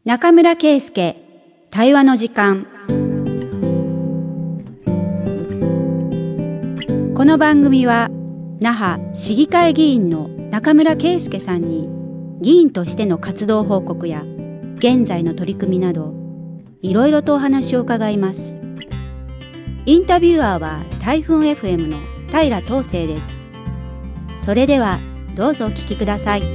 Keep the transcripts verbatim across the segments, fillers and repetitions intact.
中村圭介対話の時間。この番組は那覇市議会議員の中村圭介さんに議員としての活動報告や現在の取り組みなどいろいろとお話を伺います。インタビュアーは台風 エフエム の平東成です。それではどうぞお聞きください。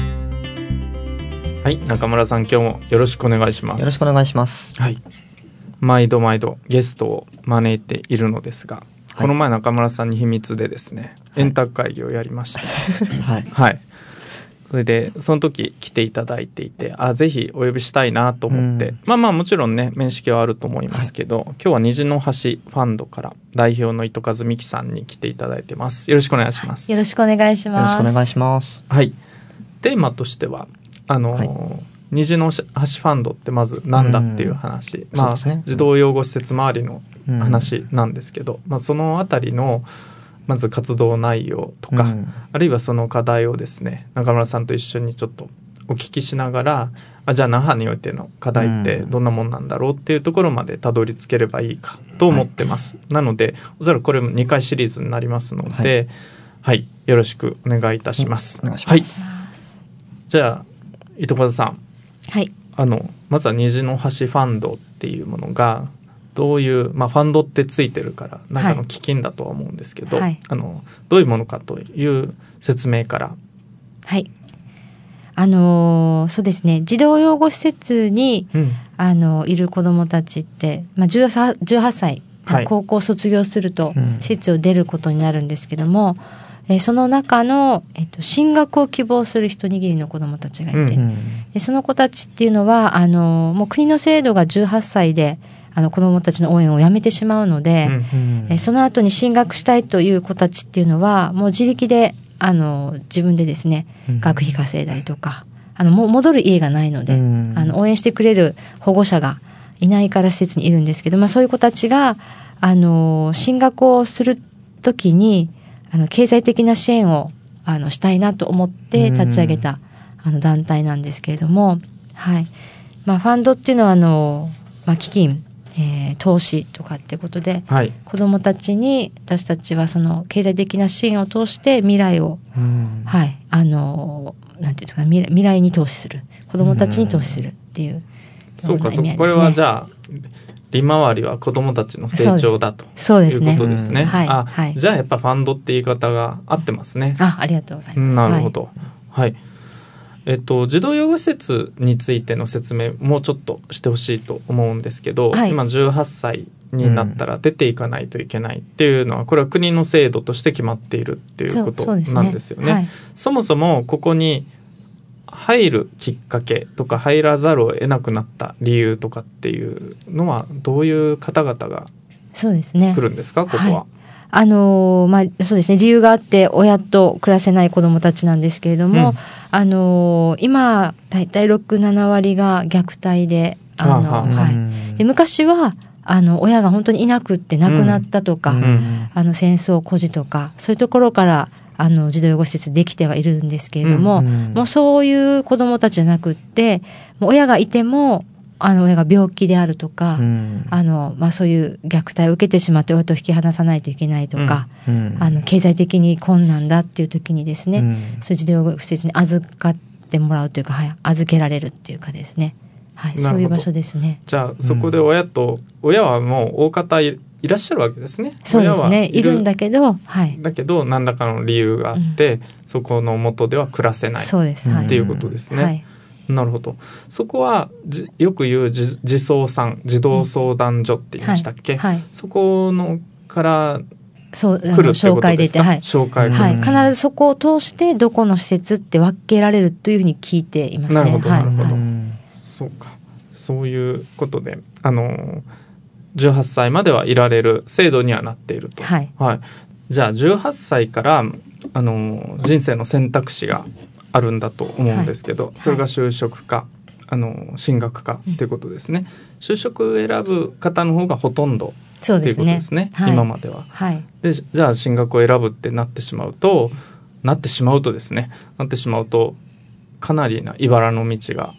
はい、中村さん、今日もよろしくお願いします。 よろしくお願いします。 はい、毎度毎度ゲストを招いているのですが、はい、この前中村さんに秘密でですね、はい、円卓会議をやりましてはい、はい、それでその時来ていただいていて、あ、ぜひお呼びしたいなと思って、まあまあもちろんね面識はあると思いますけど、はい、今日は虹の橋ファンドから代表の糸数美希さんに来ていただいてます。よろしくお願いします。 よろしくお願いします。 よろしくお願いします。 はい、テーマとしてはあの、はい、虹の橋ファンドってまず何だっていう話、うん、まあ、ね、児童養護施設周りの話なんですけど、うん、まあ、そのあたりのまず活動内容とか、うん、あるいはその課題をですね中村さんと一緒にちょっとお聞きしながら、あ、じゃあ那覇においての課題ってどんなもんなんだろうっていうところまでたどり着ければいいかと思ってます、はい、なのでおそらくこれもにかいシリーズになりますので、はい、はい、よろしくお願いいたします。 お願いします。 はい、じゃあ糸数さん、 はい、 あのまずは虹の橋ファンドっていうものがどういう、まあ、ファンドってついてるからなんかの基金だとは思うんですけど、はい、あのどういうものかという説明から。 はい、あのー、そうですね、児童養護施設に、うん、あのいる子どもたちって、まあ、じゅうはっさい、はい、高校卒業すると施設を出ることになるんですけども、うん、えその中の、えっと、進学を希望する一握りの子どもたちがいて、うん、でその子たちっていうのはあのもう国の制度がじゅうはっさいであの子どもたちの応援をやめてしまうので、うんえその後に進学したいという子たちっていうのはもう自力であの自分でですね、うん、学費稼いだりとか、あのもう戻る家がないので、うん、あの応援してくれる保護者がいないから施設にいるんですけど、まあ、そういう子たちがあの進学をする時にあの経済的な支援をあのしたいなと思って立ち上げたあの団体なんですけれども、はい、まあ、ファンドっていうのはあの、まあ、基金、えー、投資とかっていうことで、はい、子どもたちに私たちはその経済的な支援を通して未来を、はい、あのなんていうか未来、未来に投資する、子どもたちに投資するっていうような意味そうか、そうか、これはじゃあ利回りは子どもたちの成長だとそうですいうことですね。 はい、 あ、 はい、 じゃあやっぱファンドって言い方が合ってますね。 あ、ありがとうございます。 なるほど、はい、えっと、児童養護施設についての説明もうちょっとしてほしいと思うんですけど、はい、今じゅうはっさいになったら出ていかないといけないっていうのは、これは国の制度として決まっているっていうことなんですよね。 そ, う、ね、はい、そもそもここに入るきっかけとか入らざるを得なくなった理由とかっていうのはどういう方々が来るんですか、ここは。はい、 あのーまあ、そうですね、理由があって親と暮らせない子どもたちなんですけれども、うん、あのー、今だいたいろく、ななわりが虐待で、あのーはい、で昔はあの親が本当にいなくって亡くなったとか、うん、あの戦争孤児とかそういうところからあの児童養護施設できてはいるんですけれども、うんうん、もうそういう子どもたちじゃなくってもう親がいてもあの親が病気であるとか、うん、あのまあ、そういう虐待を受けてしまって親と引き離さないといけないとか、うんうん、あの経済的に困難だっていう時にですね、うん、そういう児童養護施設に預かってもらうというか、はい、預けられるっていうかですね、はい、そういう場所ですね。 じゃあそこで親と、うん、親はもう大方いいらっしゃるわけですね。 そうですね、 い, いるんだけど、はい、 だけど何らかの理由があって、うん、そこの元では暮らせないそうです、はい、っていうことですね、はい、なるほど。そこはよく言う児相さん児童相談所って言いましたっけ、うん、はいはい、そこのからそう来るってことですか。紹介出て、 はい、 紹介、 はい、必ずそこを通してどこの施設って分けられるというふうに聞いていますね。 なるほどなるほど、はい、そうか、そういうことであのじゅうはっさいまではいられる制度にはなっていると、はいはい、じゃあじゅうはっさいからあの人生の選択肢があるんだと思うんですけど、はい、それが就職か、はい、あの進学かということですね、うん、就職を選ぶ方の方がほとんどということですね、はい、今までは、はい、でじゃあ進学を選ぶってなってしまうとなってしまうとですねなってしまうとかなりな茨の道が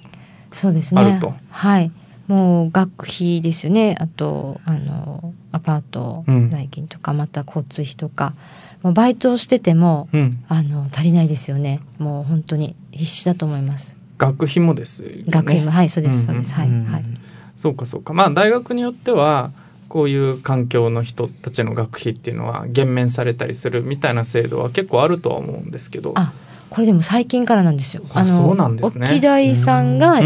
そうですね。 あると。 はい。もう学費ですよね。あとあのアパート代金とか、うん、また交通費とか、もうバイトをしてても、うん、あの足りないですよね。もう本当に必死だと思います。 学費もですよね。 学費もはいそうですそうです、うんうん、はいはい。 そうかそうか。まあ大学によってはこういう環境の人たちの学費っていうのは減免されたりするみたいな制度は結構あるとは思うんですけど。 あ、これでも最近からなんですよ。 あのそうなんですね。 沖大さんが、うん、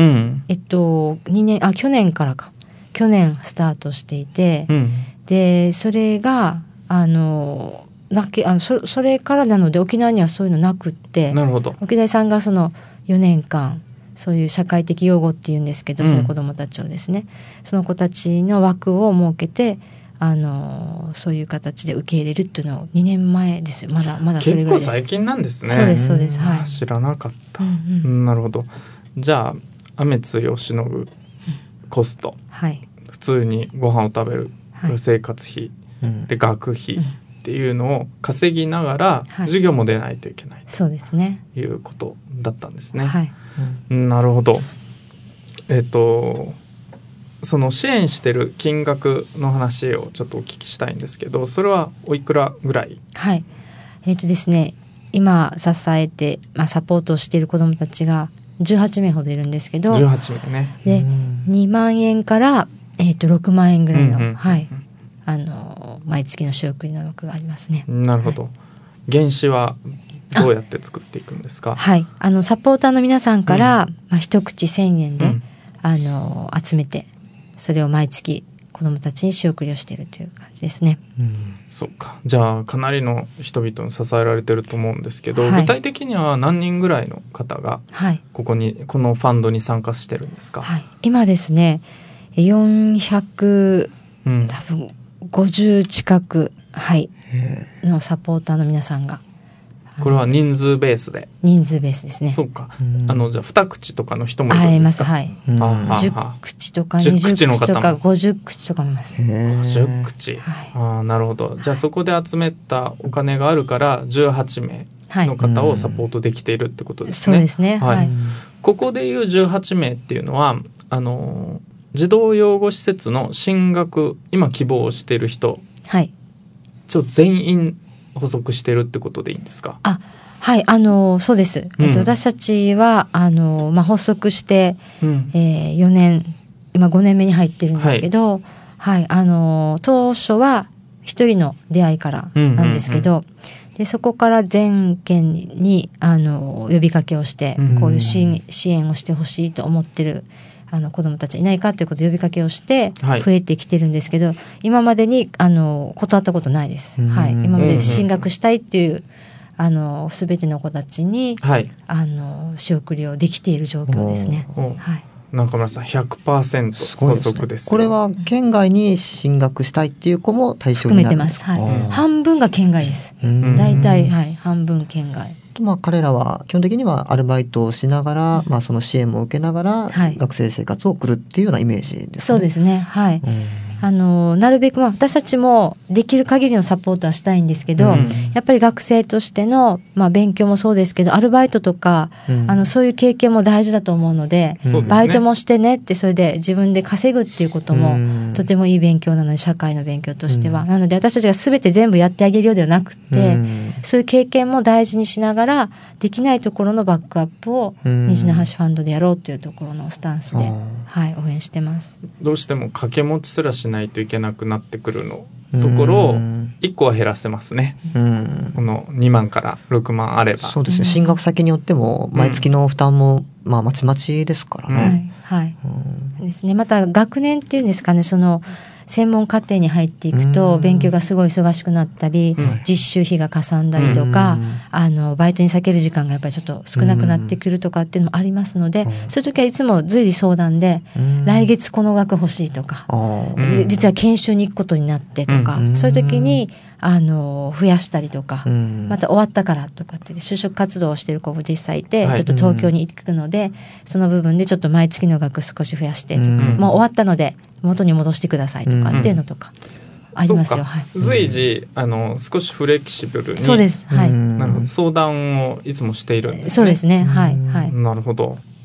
えっとにねんあ去年からか去年スタートしていて、うん、でそれがあのなけあの そ, それからなので沖縄にはそういうのなくって、 なるほど。 沖大さんがそのよねんかんそういう社会的養護っていうんですけど、うん、そういう子どもたちをですね、その子たちの枠を設けてあのそういう形で受け入れるっていうのをにねんまえですよ。まだまだそれぐらいです。 結構最近なんですね。 そうですそうです、はい、 知らなかった、うんうん、なるほど。じゃあ雨露をしのぐコスト、うん、はい、普通にご飯を食べる、はい、生活費、うん、で学費っていうのを稼ぎながら授業も出ないといけない、はい、 そうですね、 いうことだったんですね、 はい、 うん、なるほど。えっとその支援してる金額の話をちょっとお聞きしたいんですけど、それはおいくらぐらい？ はい、えっとですね、今支えて、まあ、サポートをしている子どもたちがじゅうはちめいほどいるんですけど、 じゅうはちめいね。 でにまんえんから、えー、とろくまんえんぐらいの、うんうん、はい、あの毎月の仕送りの額がありますね。 なるほど、はい、原資はどうやって作っていくんですか？ はい、あのサポーターの皆さんから、うんまあ、一口せんえんで、うん、あの集めてそれを毎月子どもたちに仕送りをしているという感じですね、 うん、そうか。じゃあかなりの人々に支えられてると思うんですけど、はい、具体的には何人ぐらいの方がここに、はい、このファンドに参加してるんですか？ はい、今ですねよんひゃく、うん、多分ごじゅう近く、はい、のサポーターの皆さんが。 これは人数ベースで？ 人数ベースですね。 そうか。あのじゃあ二口とかの人もいるんですか？ あります、はい。じゅっ口とかにじゅっ口とかごじゅっ口とかもいます。 ごじゅっ口、はい、あ、なるほど。じゃあそこで集めたお金があるからじゅうはちめいの方をサポートできているってことですね。 そうですね、はい、 ここでいうじゅうはちめいっていうのはあの児童養護施設の進学今希望している人、はい、一応全員補足してるってことでいいんですか？ あ、はい、あのそうです、うん、えっと、私たちはあの、まあ、発足して、うんえー、よねん今ごねんめに入ってるんですけど、はいはい、あの当初は一人の出会いからなんですけど、うんうんうん、でそこから全県にあの呼びかけをして、うんうん、こういう支支援をしてほしいと思ってるあの子どもたちいないかということで呼びかけをして増えてきてるんですけど、はい、今までにあの断ったことないです、はい、今まで進学したいっていうあの全ての子たちに、はい、あの仕送りをできている状況ですね、はい、 中村さん ひゃくパーセント 補足ですよ。 これは県外に進学したいっていう子も対象になるんですか？ 含めてます、はい、半分が県外です。だいたい、はい、半分県外。 まあ、彼らは基本的にはアルバイトをしながら、うんまあ、その支援も受けながら学生生活を送るっていうようなイメージですね。 そうですね、はい、うんあのなるべく、まあ、私たちもできる限りのサポートはしたいんですけど、うん、やっぱり学生としての、まあ、勉強もそうですけどアルバイトとか、うん、あのそういう経験も大事だと思うので、うん、バイトもしてねってそれで自分で稼ぐっていうことも、うん、とてもいい勉強なので社会の勉強としては、うん、なので私たちが全て全部やってあげるようではなくて、うん、そういう経験も大事にしながらできないところのバックアップを虹の橋ファンドでやろうというところのスタンスで、はい、応援してます。 どうしても掛け持ちすらしないといけなくなってくるのところをいっこは減らせますね。うんこのにまんからろくまんあれば。 そうですね、進学先によっても毎月の負担も、うんまあ、まちまちですからね、 はいはいうんですね、また学年っていうんですかね、その専門課程に入っていくと勉強がすごい忙しくなったり、うん、実習費がかさんだりとか、うん、あのバイトに避ける時間がやっぱりちょっと少なくなってくるとかっていうのもありますので、うん、そういう時はいつも随時相談で、うん、来月この額欲しいとか、うん、実は研修に行くことになってとか、うん、そういう時にあの増やしたりとか、うん、また終わったからとかって就職活動をしている子も実際いて、はい、ちょっと東京に行くので、うん、その部分でちょっと毎月の額少し増やしてとか、うん、もう終わったので元に戻してくださいとかっていうのとかありますよ、はい、 随時あの少しフレキシブルにそうです、はい、 なるほど相談をいつもしているんですね。 そうですね、はい、はい、 なるほど。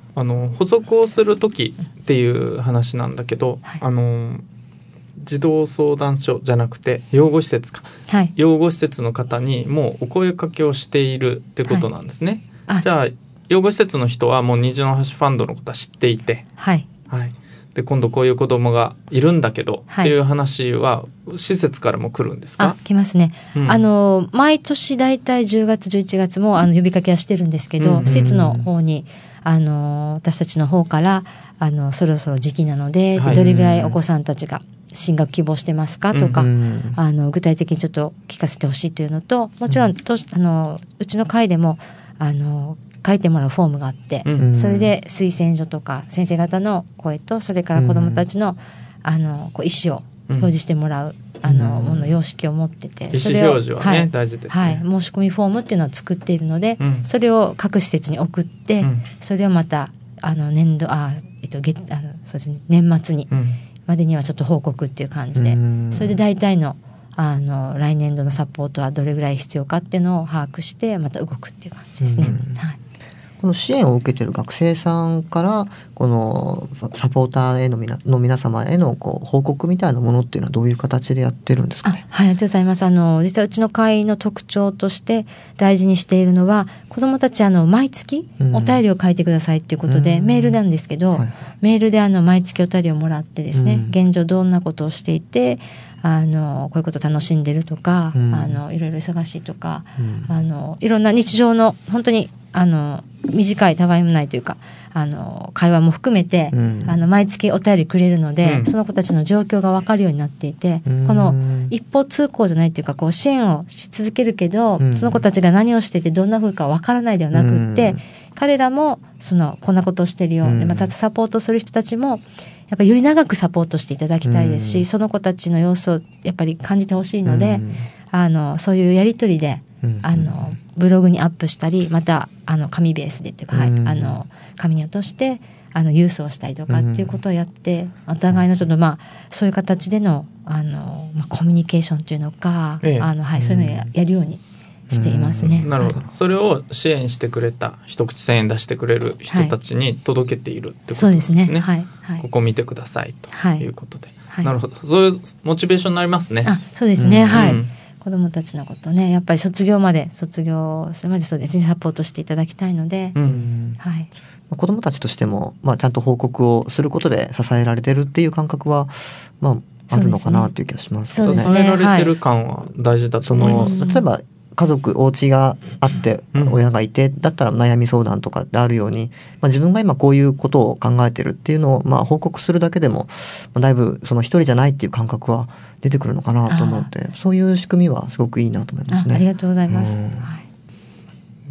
あの補足をする時っていう話なんだけど、はい、あの児童相談所じゃなくて養護施設か、はい、養護施設の方にもうお声かけをしているってことなんですね、はい、じゃあ養護施設の人はもう虹の橋ファンドのことは知っていて、はいはい、で今度こういう子供がいるんだけど、はい、っていう話は施設からも来るんですか？ あ、来ますね、うん、あの毎年だいたいじゅうがつじゅういちがつもあの呼びかけはしてるんですけど、うんうん、施設の方にあの私たちの方からあのそろそろ時期なの で,、はい、でどれぐらいお子さんたちが進学希望してますかとか、うん、あの具体的にちょっと聞かせてほしいというのと、もちろんとあのうちの会でもあの書いてもらうフォームがあって、うん、それで推薦書とか先生方の声と、それから子どもたちの、うん、あのこう意思を表示してもらう、うん、あのもの様式を持ってて、 意思表示はね、はい、大事ですね、 はい、申し込みフォームっていうのを作っているので、うん、それを各施設に送って、うん、それをまたあの年度あ、えっと、月あのそうですね、年末に、うん、までにはちょっと報告っていう感じで、うん、それで大体のあの来年度のサポートはどれぐらい必要かっていうのを把握してまた動くっていう感じですね、うん、はい。 この支援を受けている学生さんからこのサポーターへの皆の皆様へのこう報告みたいなものっていうのはどういう形でやってるんですかね？ あ、はい、ありがとうございます。あの実はうちの会の特徴として大事にしているのは、子どもたちあの毎月お便りを書いてくださいっていうことで、うん、メールなんですけど、はい、メールであの毎月お便りをもらってですね、うん、現状どんなことをしていて、あのこういうこと楽しんでるとか、うん、あのいろいろ忙しいとか、うん、あのいろんな日常の本当にあの短いたわいもないというかあの会話も含めて、うん、あの毎月お便りくれるので、うん、その子たちの状況が分かるようになっていて、うん、この一方通行じゃないというか、こう支援をし続けるけど、うん、その子たちが何をしていてどんな風か分からないではなくって、うん、彼らもそのこんなことをしてるよ、うん、でまたサポートする人たちもやっぱりより長くサポートしていただきたいですし、うん、その子たちの様子をやっぱり感じてほしいので、うん、あのそういうやり取りで、うん、あのブログにアップしたり、またあの紙ベースでっていうか、うん、はい、あの紙に落としてあの郵送したりとかっていうことをやって、うん、お互いのちょっとまあそういう形でのあの、まあ、コミュニケーションっていうのか、ええ、あのはい、そういうのを や, やるようにしていますね。 なるほど、はい、それを支援してくれた一口せんえん出してくれる人たちに届けているってことなんですね。はい、そうですね、はいはい、ここ見てくださいということで、はい、なるほど、そういうモチベーションになりますね。 あ、そうですね、うん、はい、子どもたちのことね、やっぱり卒業まで卒業するまでそうですね、サポートしていただきたいので、うん、はい、 子どもたちとしても、まあ、ちゃんと報告をすることで支えられてるっていう感覚は、まあ、あるのかなという気がしますね。 支えられてる感は大事だと思います。 例えば家族お家があって親がいて、だったら悩み相談とかであるように、まあ、自分が今こういうことを考えてるっていうのをまあ報告するだけでも、まあ、だいぶその一人じゃないっていう感覚は出てくるのかなと思って、そういう仕組みはすごくいいなと思いますね。 あ, ありがとうございます、 うん、 はい、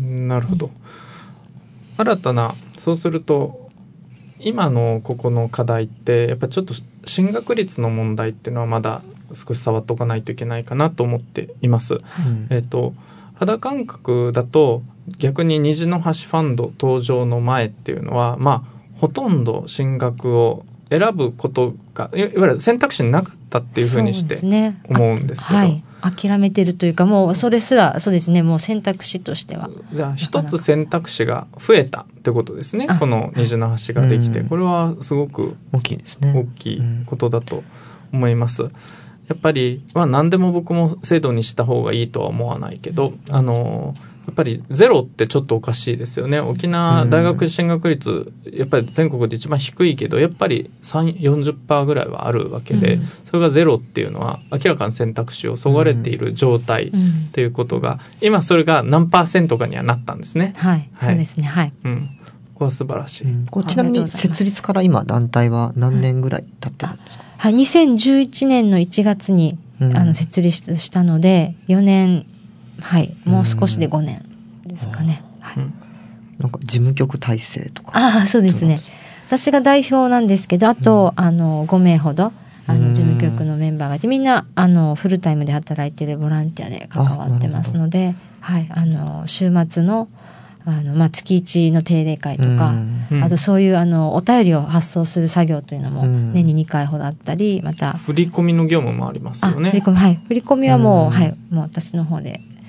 なるほど。新たな、そうすると今のここの課題ってやっぱちょっと進学率の問題っていうのはまだ少し触っておかないといけないかなと思っています、うん、えーと、肌感覚だと逆に虹の橋ファンド登場の前っていうのは、まあ、ほとんど進学を選ぶことがいわゆる選択肢になかったっていうふうにして思うんですけど、 はい、諦めてるというか、もうそれすらそうですね、もう選択肢としてはじゃあ一つ選択肢が増えたってことですね。この虹の橋ができて、これはすごく大きいですね。 大きいことだと思います。やっぱり、まあ、何でも僕も制度にした方がいいとは思わないけど、あのやっぱりゼロってちょっとおかしいですよね。沖縄大学進学率やっぱり全国で一番低いけど、やっぱり さんじゅう、よんじゅっパーセント ぐらいはあるわけで、うん、それがゼロっていうのは明らかに選択肢をそがれている状態っていうことが、今それが何パーセントかにはなったんですね。 はい、はい、そうですね、はい、 うん、ここは素晴らしい、うん、 こちなみに設立から今団体は何年ぐらい経ってるんですか？ はい、にせんじゅういちねんのいちがつに、うん、あの設立したのでよねん、はい、もう少しでごねんですかね、うん、はい、 なんか事務局体制とか。 ああ、そうですね、私が代表なんですけど、あと、うん、あのごめいほどあの事務局のメンバーがいて、みんなあのフルタイムで働いているボランティアで関わってますので、はい、あの週末のあのまあ、月いちの定例会とか、うん、あとそういうあのお便りを発送する作業というのも年ににかいほどあったり、また振り込みの業務もありますよね。 振り込み、はい、振り込みはもう、うん、はい、もう私の方で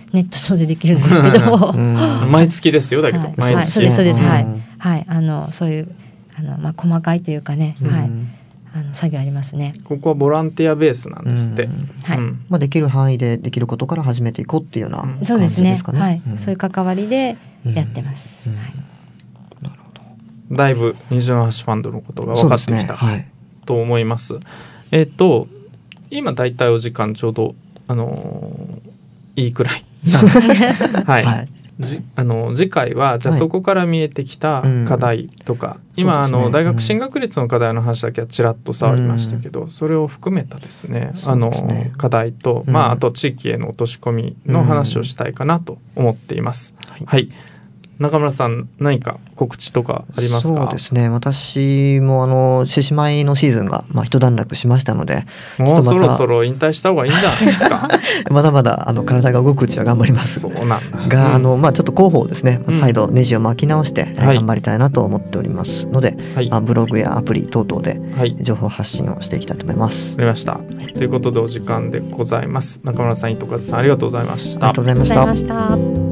ネット上でできるんですけど毎月ですよだけど、 はい、 毎月、 はい、そうですそうです、はい、はい、あのそういうあの、まあ、細かいというかね、はい、あの作業ありますね。 ここはボランティアベースなんですって、 はい、 まあ、できる範囲でできることから始めていこうっていうような感じですかね。 そうですね、はい、うん、そういう関わりでやってます、うんうん、はい、 なるほど。 だいぶ虹の橋ファンドのことが分かってきた、ね、はい、と思います。えっと今だいたいお時間ちょうどあのー、いいくらいはい、はい、じあの次回はじゃあそこから見えてきた課題とか、はい、うん、今、ね、あの大学進学率の課題の話だけはちらっと触りましたけど、うん、それを含めたですね、あの課題と、うん、まあ、あと地域への落とし込みの話をしたいかなと思っています、うん、はい、はい、中村さん何か告知とかありますか？ そうですね、私もあの獅子舞のシーズンがまあ一段落しましたので、 もうそろそろ引退した方がいいんじゃないですかまだまだあの体が動くうちは頑張ります。 そうなんだが、 うん、 あのまあちょっと広報をですね、再度ネジを巻き直して、うん、頑張りたいなと思っておりますので、はい、まあ、ブログやアプリ等々で情報発信をしていきたいと思います。 わかりました、はい、ということでお時間でございます。中村さん、糸数さん、ありがとうございました。 ありがとうございました。